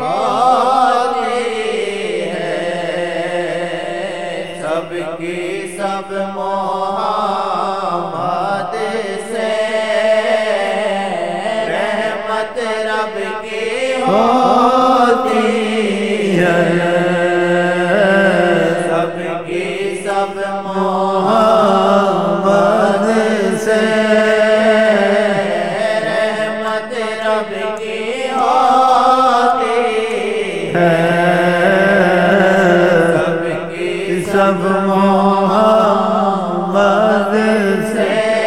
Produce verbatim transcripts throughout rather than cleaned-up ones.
ہوتی ہے، سب کی سب محمد سے رحمت رب کی ہوتی ہے، سب کی سب محمد سے رحمت رب کی ہوتی ہے، سب کی سب محمد سے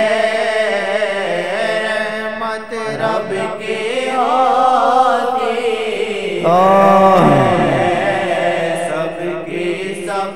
رحمت رب کی ہوتی ہے، سب کی سب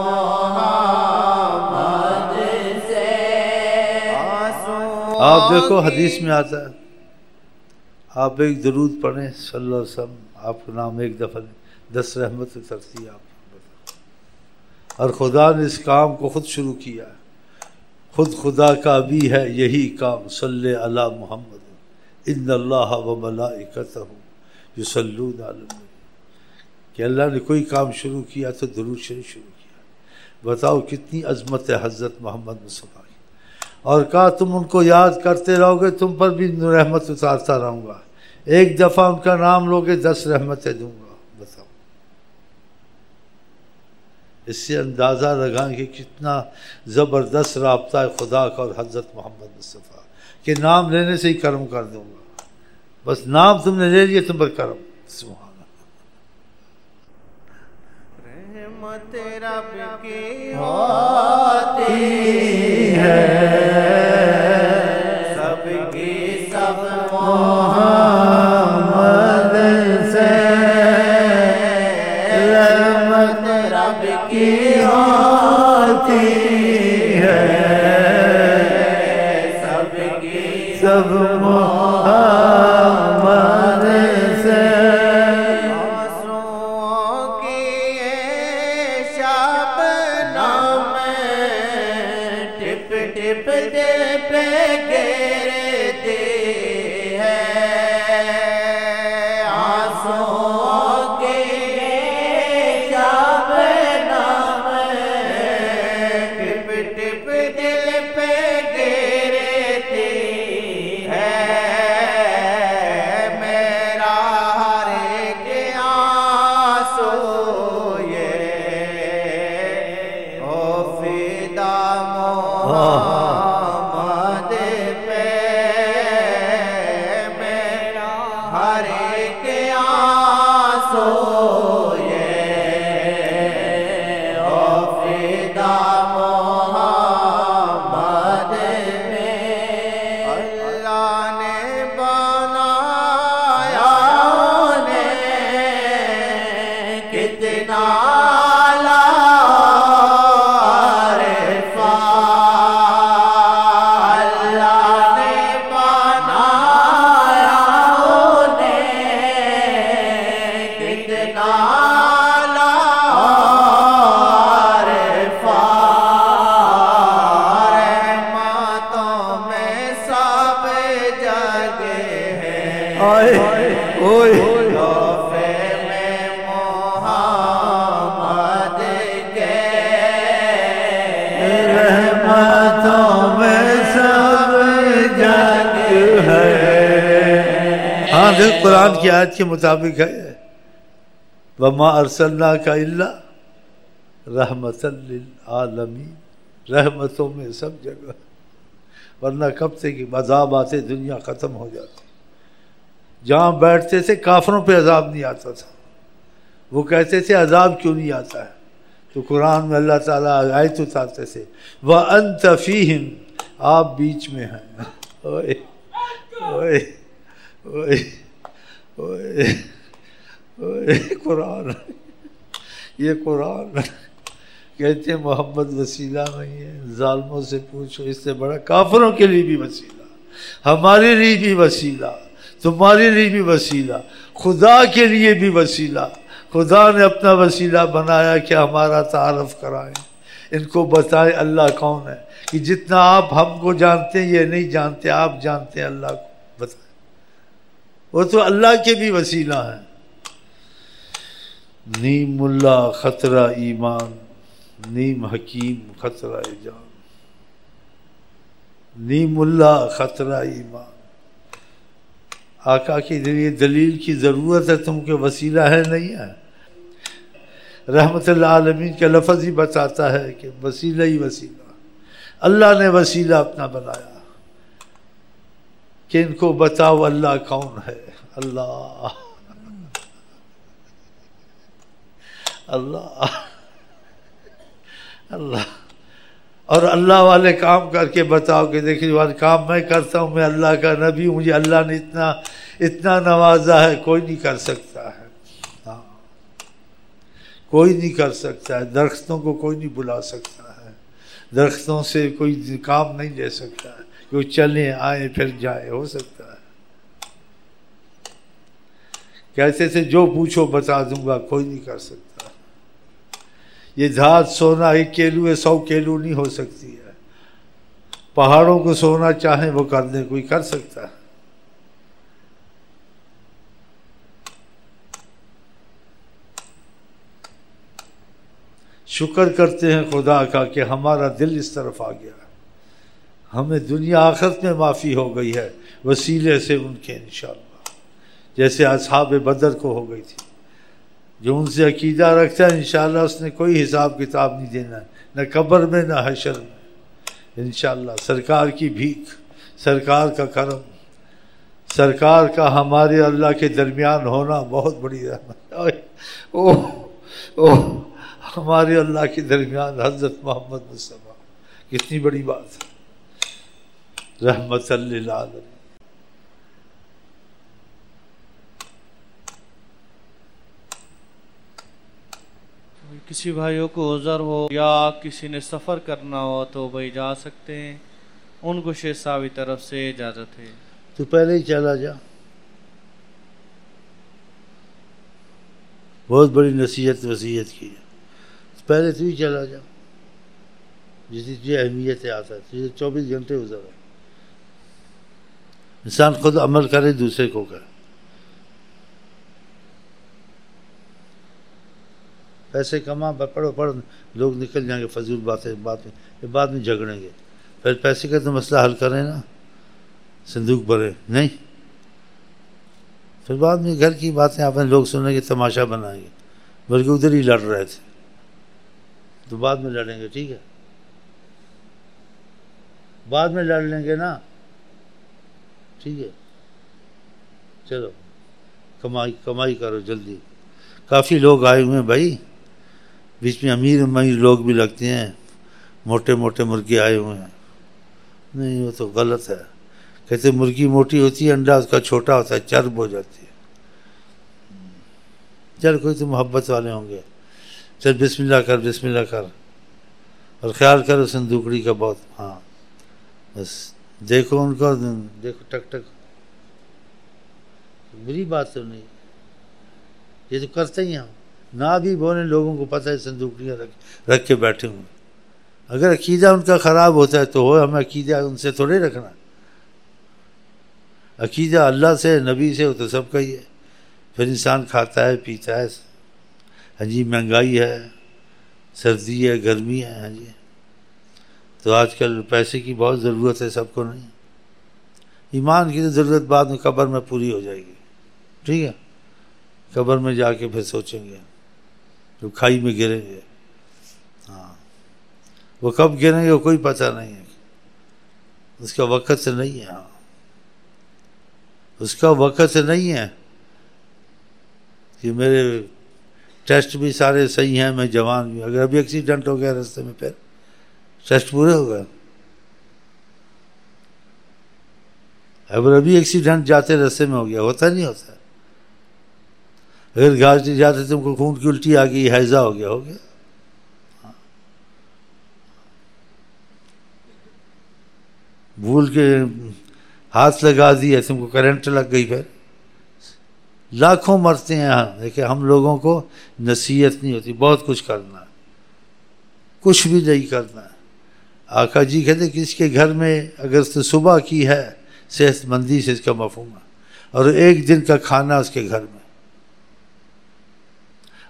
محمد سے آنسو۔ آپ دیکھو حدیث میں آتا ہے، آپ ایک درود پڑھیں صلی اللہ علیہ وسلم، آپ کا نام ایک دفعہ دس رحمت اترتی ہے آپ پر، اور خدا نے اس کام کو خود شروع کیا ہے، خود خدا کا بھی ہے یہی کام، صلی علی محمد ان اللہ و ملائکتہ یصلون علی النبی، کہ اللہ نے کوئی کام شروع کیا تو درود شریف شروع کیا۔ بتاؤ کتنی عظمت ہے حضرت محمد مصطفیٰ کی، اور کہا تم ان کو یاد کرتے رہو گے تم پر بھی رحمت اتارتا رہوں گا، ایک دفعہ ان کا نام لوگے دس رحمتیں دوں گا۔ بتاؤ اس سے اندازہ لگائیں کہ کتنا زبردست رابطہ ہے خدا کا اور حضرت محمد مصطفیٰ، کہ نام لینے سے ہی کرم کر دوں گا، بس نام تم نے لے لیے تم پر کرم۔ سبحان رحمت رب کی ہوتی ہے، سب کی سب محمد سے رحمت رب کی ہوتی ہے، سب کی سب محمد سے ٹپ دل پہ گرتی ہے، آنسوؤں کی شبنم ٹپ ٹپ دل پہ گرتی ہے، میرا ہر ایک آنسو یہ او فدا محمد پہ، میرا ہر ایک آنسو یہ او فدا محمد پہ، اللہ نے بنایا انہیں کتنا قرآن کی آیت کے مطابق ہے، وَمَا أَرْسَلْنَاكَ إِلَّا رَحْمَةً لِلْعَالَمِينَ، رحمتوں میں سب جگہ، ورنہ کب سے کہ عذاب آتے دنیا ختم ہو جاتی، جہاں بیٹھتے تھے کافروں پہ عذاب نہیں آتا تھا، وہ کہتے تھے عذاب کیوں نہیں آتا ہے، تو قرآن میں اللہ تعالیٰ آیت اتارتے تھے وَأَنْتَ فِيهِمْ، آپ بیچ میں ہیں، اوئے اوئے اوئے اوئے اوئے قرآن، یہ قرآن کہتے ہیں محمد وسیلہ نہیں ہے، ظالموں سے پوچھو، اس سے بڑا کافروں کے لیے بھی وسیلہ، ہمارے لیے بھی وسیلہ، تمہارے لیے بھی وسیلہ، خدا کے لیے بھی وسیلہ، خدا نے اپنا وسیلہ بنایا کہ ہمارا تعارف کرائیں، ان کو بتائیں اللہ کون ہے، کہ جتنا آپ ہم کو جانتے ہیں یہ نہیں جانتے، آپ جانتے ہیں اللہ کو، بتائیں، وہ تو اللہ کے بھی وسیلہ ہیں، نیم اللہ خطرہ ایمان، نیم حکیم خطرہ جان، نیم اللہ خطرہ ایمان۔ آقا کے لیے دلیل کی ضرورت ہے، تم کے وسیلہ ہے نہیں ہے؟ رحمت اللہ عالمین کا لفظ ہی بتاتا ہے کہ وسیلہ ہی وسیلہ، اللہ نے وسیلہ اپنا بنایا کہ ان کو بتاؤ اللہ کون ہے۔ اللہ اللہ اللہ اور اللہ والے کام کر کے بتاؤ کہ دیکھیں والے کام میں کرتا ہوں، میں اللہ کا نبی ہوں، مجھے اللہ نے اتنا اتنا نوازا ہے، کوئی نہیں کر سکتا ہے، ہاں کوئی نہیں کر سکتا ہے۔ درختوں کو کوئی نہیں بلا سکتا ہے، درختوں سے کوئی کام نہیں لے سکتا ہے کہ وہ چلیں آئیں پھر جائیں، ہو سکتا ہے؟ کہتے تھے جو پوچھو بتا دوں گا، کوئی نہیں کر سکتا۔ یہ دھات سونا ایک کیلو ہے، سو کیلو نہیں ہو سکتی ہے۔ پہاڑوں کو سونا چاہیں وہ کر دیں، کوئی کر سکتا ہے؟ شکر کرتے ہیں خدا کا کہ ہمارا دل اس طرف آ گیا، ہمیں دنیا آخرت میں معافی ہو گئی ہے وسیلے سے ان کے انشاءاللہ، جیسے اصحاب بدر کو ہو گئی تھی۔ جو ان سے عقیدہ رکھتا ہے انشاءاللہ اس نے کوئی حساب کتاب نہیں دینا ہے، نہ قبر میں نہ حشر میں، انشاءاللہ۔ سرکار کی بھیک، سرکار کا کرم، سرکار کا ہمارے اللہ کے درمیان ہونا بہت بڑی رحمت۔ اوہ اوہ ہمارے اللہ کے درمیان حضرت محمد مصطفیٰ، کتنی بڑی بات ہے، رحمت للعالمین۔ کسی بھائیوں کو عذر ہو یا کسی نے سفر کرنا ہو تو بھائی جا سکتے ہیں، ان کو شیخ صاحب کی طرف سے اجازت ہے۔ تو پہلے ہی چلا جا، بہت بڑی نصیحت وصیت کی ہے، پہلے تو ہی چلا جا، جس کی اہمیت ہے آتا ہے، تجھے چوبیس گھنٹے گزر ہے۔ انسان خود عمل کرے، دوسرے کو کرے۔ پیسے کما، پڑھو پڑھو، لوگ نکل جائیں گے فضول باتیں، بعد میں بعد میں جھگڑیں گے، پھر پیسے کا تو مسئلہ حل کریں نا، صندوق بھرے نہیں، پھر بعد میں گھر کی باتیں آپ نے لوگ سنیں گے، تماشا بنائیں گے، بلکہ ادھر ہی لڑ رہے تھے تو بعد میں لڑیں گے، ٹھیک ہے؟ بعد میں لڑ لیں گے نا، ٹھیک ہے؟ چلو کمائی کمائی کرو جلدی۔ کافی لوگ آئے ہوئے ہیں بھائی، بیچ میں امیر امیر لوگ بھی لگتے ہیں، موٹے موٹے مرغے آئے ہوئے ہیں، نہیں وہ تو غلط ہے۔ کہتے مرغی موٹی ہوتی ہے، انڈا اس کا چھوٹا ہوتا ہے، چرب ہو جاتی ہے۔ چل کوئی تو محبت والے ہوں گے، چل بسم اللہ کر بسم اللہ کر، اور خیال کرو صندوقڑی کا بہت، ہاں بس دیکھو ان کو، دیکھو ٹک ٹک، بری بات تو نہیں، یہ تو کرتے ہی ہم نہ بھی بولیں، لوگوں کو پتہ ہے صندوقڑیاں رکھ رکھ کے بیٹھے ہوئے۔ اگر عقیدہ ان کا خراب ہوتا ہے تو ہو، ہمیں عقیدہ ان سے تھوڑے رکھنا، عقیدہ اللہ سے نبی سے، وہ تو سب کا ہی ہے۔ پھر انسان کھاتا ہے پیتا ہے، ہاں جی مہنگائی ہے، سردی ہے، گرمی ہے، ہاں جی، تو آج کل پیسے کی بہت ضرورت ہے سب کو، نہیں، ایمان کی تو ضرورت بعد میں قبر میں پوری ہو جائے گی، ٹھیک ہے؟ قبر میں جا کے پھر سوچیں گے، جو کھائی میں گریں گے، ہاں وہ کب گریں گے وہ کوئی پتہ نہیں ہے، اس کا وقت سے نہیں ہے، ہاں اس کا وقت سے نہیں ہے کہ میرے ٹیسٹ بھی سارے صحیح ہیں، میں جوان بھی، اگر ابھی ایکسیڈنٹ ہو گیا راستے میں پھر ٹیسٹ پورے ہو گئے، اگر ابھی ایکسیڈنٹ جاتے راستے میں ہو گیا، ہوتا نہیں ہوتا، اگر گاڑی سے جاتے تم کو خون کی الٹی آ گئی، حیضہ ہو گیا، ہو گیا، بھول کے ہاتھ لگا دیا، تم کو کرنٹ لگ گئی، پھر لاکھوں مرتے ہیں۔ دیکھیں ہم لوگوں کو نصیحت نہیں ہوتی، بہت کچھ کرنا ہے، کچھ بھی نہیں کرنا ہے۔ آقا جی کہتے کہ اس کے گھر میں اگر اس نے صبح کی ہے، صحت مندی سے اس کا مفہوم ہے، اور ایک دن کا کھانا اس کے گھر میں،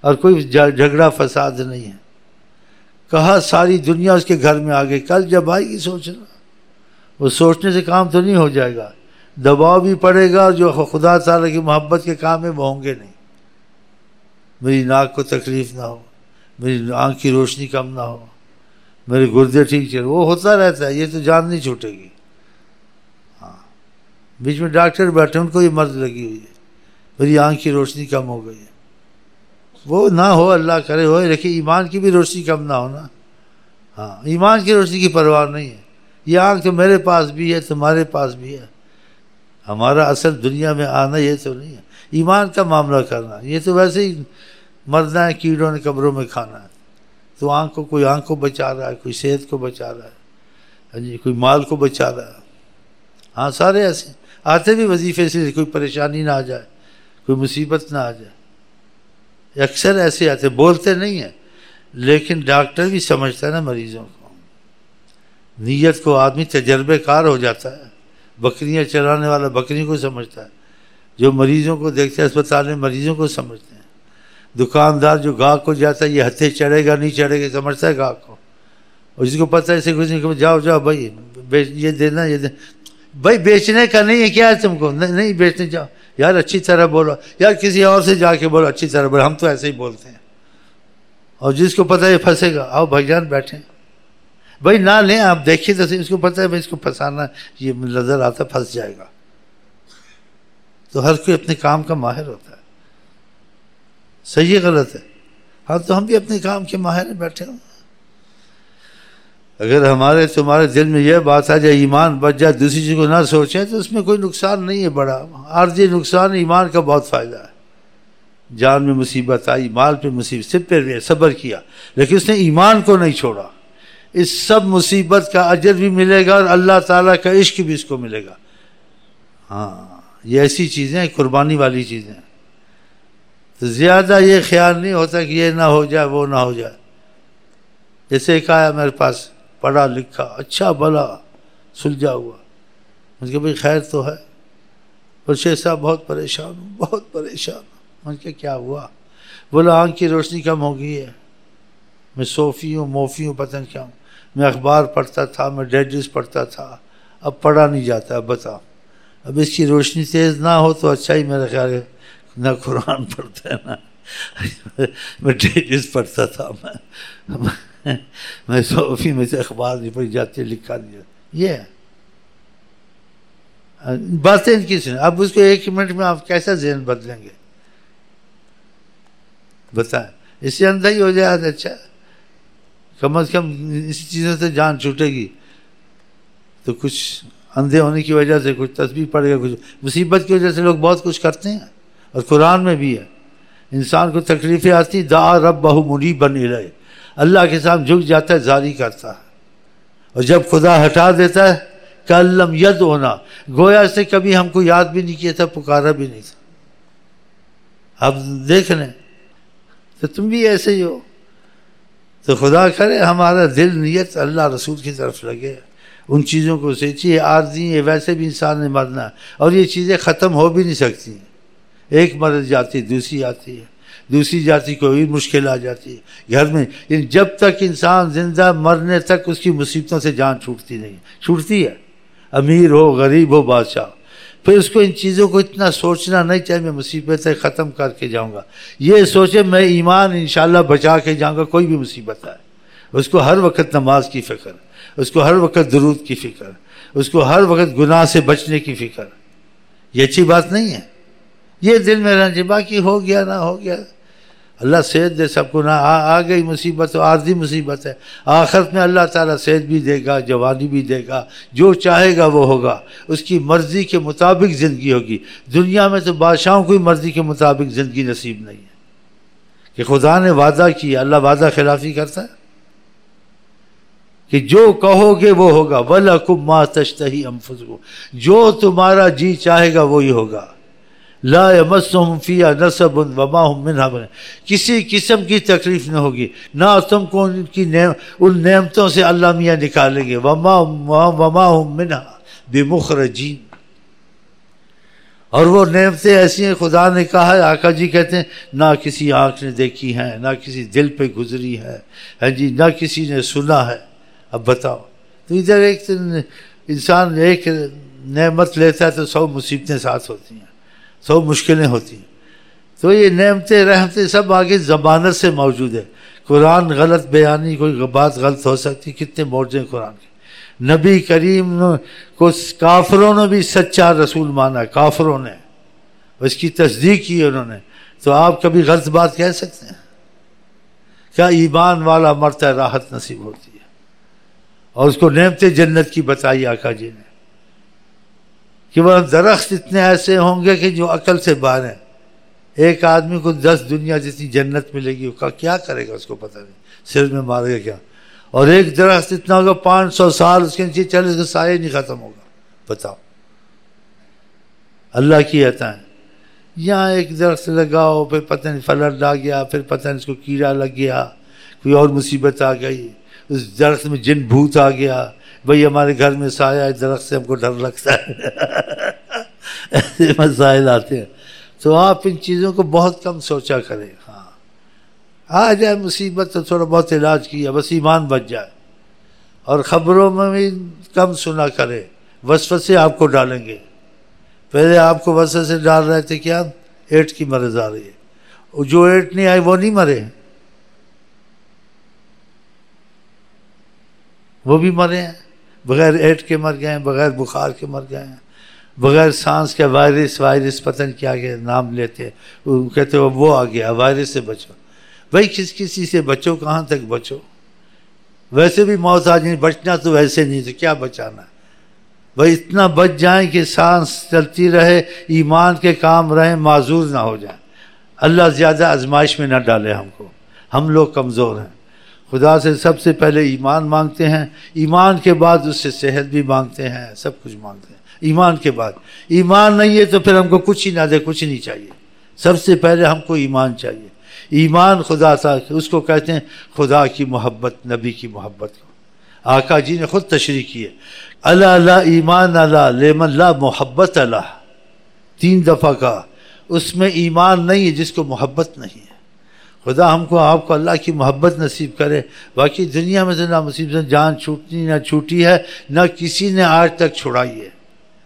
اور کوئی جھگڑا فساد نہیں ہے. کہا ساری دنیا اس کے گھر میں آ گئی. کل جب آئے گی سوچنا. وہ سوچنے سے کام تو نہیں ہو جائے گا، دباؤ بھی پڑے گا. جو خدا تعالیٰ کی محبت کے کام ہے وہ ہوں گے نہیں. میری ناک کو تکلیف نہ ہو، میری آنکھ کی روشنی کم نہ ہو، میرے گردے ٹھیک چلے، وہ ہوتا رہتا ہے. یہ تو جان نہیں چھوٹے گی. ہاں بیچ میں ڈاکٹر بیٹھے، ان کو یہ مرض لگی ہوئی ہے، میری آنکھ کی روشنی کم ہو گئی ہے. وہ نہ ہو، اللہ کرے ہو، لیکن ایمان کی بھی روشنی کم نہ ہونا. ہاں ایمان کی روشنی کی پرواہ نہیں ہے. یہ آنکھ تو میرے پاس بھی ہے، تمہارے پاس بھی ہے. ہمارا اصل دنیا میں آنا یہ تو نہیں ہے. ایمان کا معاملہ کرنا یہ تو ویسے ہی مرنا ہے، کیڑوں نے قبروں میں کھانا ہے. تو آنکھ کو کوئی آنکھ کو بچا رہا ہے، کوئی صحت کو بچا رہا ہے، جی کوئی مال کو بچا رہا ہے. ہاں سارے ایسے آتے بھی وظیفے سے کوئی پریشانی نہ آ جائے، کوئی مصیبت نہ آ جائے. اکثر ایسے آتے، بولتے نہیں ہیں لیکن ڈاکٹر بھی سمجھتا ہے نا مریضوں کو. نیت کو آدمی تجربے کار ہو جاتا ہے. بکریاں چلانے والا بکریوں کو سمجھتا ہے، جو مریضوں کو دیکھتے ہیں اسپتال میں مریضوں کو سمجھتے ہیں. دکاندار جو گاہک کو جاتا ہے یہ ہتھے چڑھے گا نہیں چڑھے گا سمجھتا ہے گاہک کو. اور جس کو پتہ ہے اسے کچھ نہیں کہ جاؤ جاؤ بھائی بیچ یہ دینا یہ دینا. بھائی بیچنے کا نہیں ہے کیا ہے تم کو؟ نہیں بیچنے جاؤ یار، اچھی طرح بولو یار، کسی اور سے جا کے بولو اچھی طرح بولو. ہم تو ایسے ہی بولتے ہیں. اور جس کو پتہ ہے یہ پھنسے گا، آؤ بھائی جان بیٹھیں. بھائی نہ لیں آپ دیکھیے تو صحیح، اس کو پتہ ہے بھائی اس کو پھنسانا یہ نظر آتا پھنس جائے گا. تو ہر کوئی اپنے کام کا ماہر ہوتا ہے. صحیح غلط ہے؟ ہاں تو ہم بھی اپنے کام کے ماہر بیٹھے ہوں. اگر ہمارے تمہارے دل میں یہ بات آ جائے ایمان بچ جائے، دوسری چیز کو نہ سوچیں تو اس میں کوئی نقصان نہیں ہے بڑا. عارضی نقصان ایمان کا بہت فائدہ ہے. جان میں مصیبت آئی، مال پہ مصیبت، سب پہ صبر کیا لیکن اس نے ایمان کو نہیں چھوڑا. اس سب مصیبت کا اجر بھی ملے گا اور اللہ تعالیٰ کا عشق بھی اس کو ملے گا. ہاں یہ ایسی چیزیں ہیں، قربانی والی چیزیں. تو زیادہ یہ خیال نہیں ہوتا کہ یہ نہ ہو جائے وہ نہ ہو جائے. جیسے ایک آیا میرے پاس، پڑھا لکھا اچھا بھلا سلجھا ہوا. مجھے کہ بھائی خیر تو ہے. اور شیخ صاحب بہت پریشان ہوں بہت پریشان ہوں. مجھے کہ کیا ہوا؟ بولا آنکھ کی روشنی کم ہو گئی ہے. میں صوفی ہوں موفی ہوں پتہ نہیں کیا ہوں. میں اخبار پڑھتا تھا، میں ڈیجز پڑھتا تھا، اب پڑھا نہیں جاتا. اب بتاؤ، اب اس کی روشنی تیز نہ ہو تو اچھا ہی. میرا خیال ہے نہ قرآن پڑھتا ہے نہ میں ڈیجز پڑھتا تھا. میں میں صوفی میں سے اخبار نہیں پڑھی جاتی، لکھا نہیں جاتا. یہ باتیں ان کی سنیں. اب اس کو ایک منٹ میں آپ کیسا ذہن بدلیں گے بتائیں؟ اس سے اندھا ہی ہو جائے. اچھا کم از کم اسی چیزوں سے جان چھوٹے گی تو کچھ اندھے ہونے کی وجہ سے کچھ تسبیح پڑے گا، کچھ مصیبت کی وجہ سے لوگ بہت کچھ کرتے ہیں. اور قرآن میں بھی ہے انسان کو تکلیفیں آتی، دعا ربہ منیبا الیہ، اللہ کے سامنے جھک جاتا ہے، زاری کرتا ہے. اور جب خدا ہٹا دیتا ہے کأن لم یدعنا، گویا اس نے کبھی ہم کو یاد بھی نہیں کیا تھا، پکارا بھی نہیں تھا. اب دیکھ لیں تو تم بھی ایسے ہی ہو. تو خدا کرے ہمارا دل نیت اللہ رسول کی طرف لگے، ان چیزوں کو سوچیے. عارضی ہے، ویسے بھی انسان نے مرنا ہے اور یہ چیزیں ختم ہو بھی نہیں سکتی ہیں. ایک مرض جاتی دوسری آتی ہے، دوسری جاتی کوئی مشکل آ جاتی ہے گھر میں. جب تک انسان زندہ مرنے تک اس کی مصیبتوں سے جان چھوٹتی نہیں. چھوٹتی ہے امیر ہو غریب ہو بادشاہ. پھر اس کو ان چیزوں کو اتنا سوچنا نہیں چاہیے میں مصیبتیں ختم کر کے جاؤں گا. یہ سوچے میں ایمان انشاءاللہ بچا کے جاؤں گا کوئی بھی مصیبت آئے. اس کو ہر وقت نماز کی فکر، اس کو ہر وقت درود کی فکر، اس کو ہر وقت گناہ سے بچنے کی فکر. یہ اچھی بات نہیں ہے. یہ دل میں رہنا چاہیے. باقی ہو گیا نہ ہو گیا اللہ صحت دے سب کو. نہ آ گئی مصیبت تو عارضی مصیبت ہے. آخرت میں اللہ تعالیٰ صحت بھی دے گا، جوانی بھی دے گا، جو چاہے گا وہ ہوگا. اس کی مرضی کے مطابق زندگی ہوگی. دنیا میں تو بادشاہوں کی مرضی کے مطابق زندگی نصیب نہیں ہے کہ خدا نے وعدہ کیا. اللہ وعدہ خلافی کرتا ہے کہ جو کہو گے وہ ہوگا. وَلَكُمْ مَا تَشْتَهِي أَنفُسُكُمْ، جو تمہارا جی چاہے گا وہی ہوگا. لا يمسهم فيها نصب وما هم منها، کسی قسم کی تکلیف نہ ہوگی، نہ تم کو ان کی نعم ان نعمتوں سے اللہ میاں نکالیں گے. وما وما هم منها بمخرجین. اور وہ نعمتیں ایسی ہیں خدا نے کہا ہے، آقا جی کہتے ہیں نہ کسی آنکھ نے دیکھی ہیں، نہ کسی دل پہ گزری ہے، ہے جی، نہ کسی نے سنا ہے۔ اب بتاؤ، تو ادھر ایک انسان ایک نعمت لیتا ہے تو سو مصیبتیں ساتھ ہوتی ہیں، سو مشکلیں ہوتی ہیں۔ تو یہ نعمتیں رحمتیں سب آگے ضمانت سے موجود ہے۔ قرآن غلط بیانی، کوئی بات غلط ہو سکتی، کتنے معجزے ہیں قرآن کے۔ نبی کریم کو کافروں نے بھی سچا رسول مانا، کافروں نے اس کی تصدیق کی انہوں نے، تو آپ کبھی غلط بات کہہ سکتے ہیں؟ کیا ایمان والا مرتا ہے راحت نصیب ہوتی ہے، اور اس کو نعمت جنت کی بتائی آقا جی نے کہ وہ درخت اتنے ایسے ہوں گے کہ جو عقل سے باہر ہیں۔ ایک آدمی کو دس دنیا جتنی جنت ملے گی، وہ کیا کرے گا اس کو پتہ نہیں، سر میں مارے گا کیا۔ اور ایک درخت اتنا ہوگا پانچ سو سال اس کے نیچے چلے، اس کا سایہ نہیں ختم ہوگا۔ بتاؤ، اللہ کی عطا ہے۔ یہاں ایک درخت لگاؤ، پھر پتہ نہیں فلٹ آ گیا، پھر پتہ نہیں اس کو کیڑا لگ گیا، کوئی اور مصیبت آ گئی، اس درخت میں جن بھوت آ گیا، بھئی ہمارے گھر میں سایہ ہے، درخت سے ہم کو ڈر لگتا ہے۔ ایسے مسائل آتے ہیں۔ تو آپ ان چیزوں کو بہت کم سوچا کریں۔ ہاں، آ جائے مصیبت تو تھوڑا بہت علاج کیا، بس ایمان بچ جائے۔ اور خبروں میں بھی کم سنا کرے، وسوسے آپ کو ڈالیں گے۔ پہلے آپ کو وسوسے ڈال رہے تھے کیا ایڈ کی مرض آ رہی ہے، جو ایڈ نہیں آئی وہ نہیں مرے، وہ بھی مرے ہیں، بغیر ایڈ کے مر گئے ہیں، بغیر بخار کے مر گئے ہیں، بغیر سانس کے وائرس وائرس پتہ نہیں کیا کہ نام لیتے ہیں، وہ کہتے ہیں وہ آ گیا، وائرس سے بچو۔ بھائی کس کسی سے بچو، کہاں تک بچو؟ ویسے بھی موت آ جائے، بچنا تو ویسے نہیں، تو کیا بچانا ہے؟ بھائی اتنا بچ جائیں کہ سانس چلتی رہے، ایمان کے کام رہیں، معذور نہ ہو جائیں۔ اللہ زیادہ آزمائش میں نہ ڈالے ہم کو، ہم لوگ کمزور ہیں۔ خدا سے سب سے پہلے ایمان مانگتے ہیں، ایمان کے بعد اس سے صحت بھی مانگتے ہیں، سب کچھ مانگتے ہیں ایمان کے بعد۔ ایمان نہیں ہے تو پھر ہم کو کچھ ہی نہ دے، کچھ نہیں چاہیے۔ سب سے پہلے ہم کو ایمان چاہیے۔ ایمان خدا تھا، اس کو کہتے ہیں خدا کی محبت، نبی کی محبت کو آقا جی نے خود تشریح کی ہے۔ الا لا ایمان الا لمن لا محبت اللہ، تین دفعہ کہا۔ اس میں ایمان نہیں ہے جس کو محبت نہیں ہے۔ خدا ہم کو آپ کو اللہ کی محبت نصیب کرے۔ باقی دنیا میں تو نہ مصیبت جان چھوٹنی نہ چھوٹی ہے، نہ کسی نے آج تک چھڑائی ہے،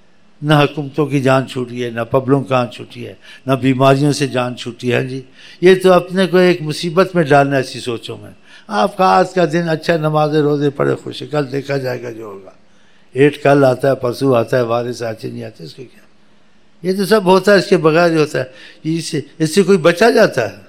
نہ حکومتوں کی جان چھوٹی ہے، نہ پبلوں کا جان چھوٹی ہے، نہ بیماریوں سے جان چھوٹی ہے۔ جی یہ تو اپنے کو ایک مصیبت میں ڈالنا ایسی سوچوں میں۔ آپ کا آج کا دن اچھا نماز روزے پڑھے خوش، کل دیکھا جائے گا جو ہوگا۔ ایٹ کل آتا ہے، پرسوں آتا ہے، وارث آتے نہیں آتے، اس کو کیا؟ یہ تو سب ہوتا ہے، اس کے بغیر ہی ہوتا ہے۔ اس سے اس سے کوئی بچا جاتا ہے؟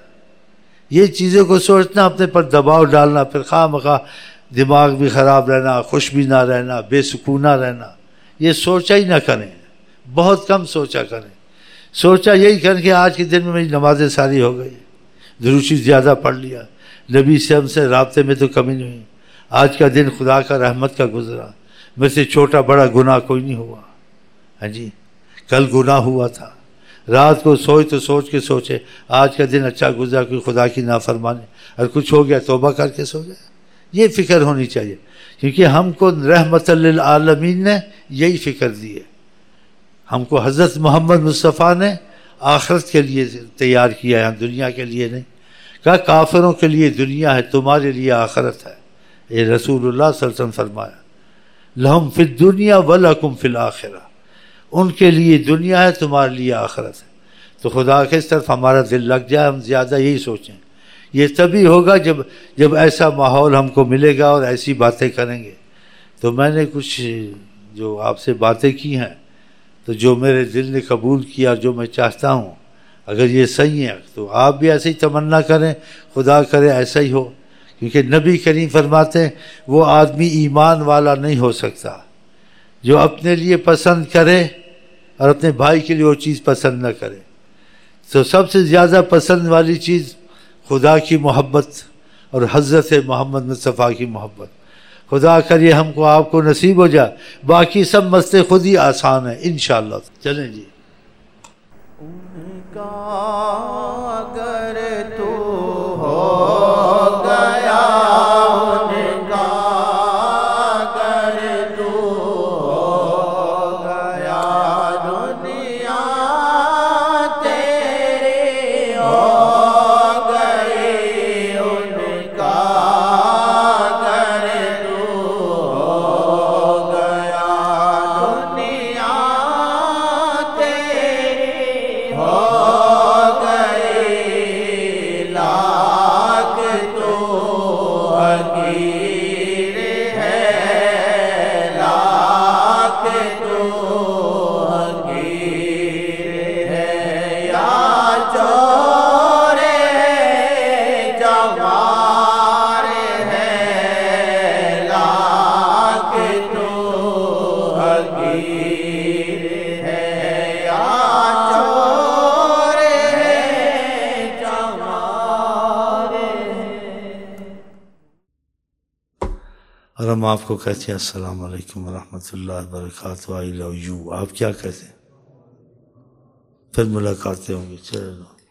یہ چیزوں کو سوچنا، اپنے پر دباؤ ڈالنا، پھر خواہ مخواہ دماغ بھی خراب رہنا، خوش بھی نہ رہنا، بے سکون نہ رہنا، یہ سوچا ہی نہ کریں، بہت کم سوچا کریں۔ سوچا یہی کریں کہ آج کے دن میں میری نمازیں ساری ہو گئی، درود شریف زیادہ پڑھ لیا، نبی سے ہم سے رابطے میں تو کمی نہیں ہوئی، آج کا دن خدا کا رحمت کا گزرا، میں سے چھوٹا بڑا گناہ کوئی نہیں ہوا۔ ہاں جی، کل گناہ ہوا تھا، رات کو سوچ تو سوچ کے سوچے آج کا دن اچھا گزرا، کوئی خدا کی نافرمانی، اور کچھ ہو گیا توبہ کر کے سو جائے۔ یہ فکر ہونی چاہیے، کیونکہ ہم کو رحمت للعالمین نے یہی فکر دی ہے۔ ہم کو حضرت محمد مصطفیٰ نے آخرت کے لیے تیار کیا ہے، دنیا کے لیے نہیں۔ کہا کافروں کے لیے دنیا ہے، تمہارے لیے آخرت ہے۔ یہ رسول اللہ صلی اللہ علیہ وسلم فرمایا، لہم فی الدنیا ولکم فی الآخرہ، ان کے لیے دنیا ہے، تمہارے لیے آخرت ہے۔ تو خدا کے اس طرف ہمارا دل لگ جائے، ہم زیادہ یہی سوچیں۔ یہ تبھی ہوگا جب جب ایسا ماحول ہم کو ملے گا اور ایسی باتیں کریں گے۔ تو میں نے کچھ جو آپ سے باتیں کی ہیں، تو جو میرے دل نے قبول کیا، جو میں چاہتا ہوں، اگر یہ صحیح ہے تو آپ بھی ایسے ہی تمنا کریں، خدا کرے ایسا ہی ہو۔ کیونکہ نبی کریم فرماتے ہیں وہ آدمی ایمان والا نہیں ہو سکتا جو اپنے لیے پسند کرے اور اپنے بھائی کے لیے وہ چیز پسند نہ کرے۔ تو سب سے زیادہ پسند والی چیز خدا کی محبت اور حضرت محمد مصطفیٰ کی محبت۔ خدا کریے ہم کو آپ کو نصیب ہو جائے، باقی سب مسئلے خود ہی آسان ہیں انشاءاللہ۔ چلیں جی۔ ان کا اگر تو ہو گیا، ان کا اگر تو ہو گیا، دنیا اور ہم آپ کو کہتے ہیں السلام علیکم ورحمۃ اللہ وبرکاتہ، آئی لو یو، آپ کیا کہتے ہیں؟ پھر ملاقاتیں ہوں گی، چلو.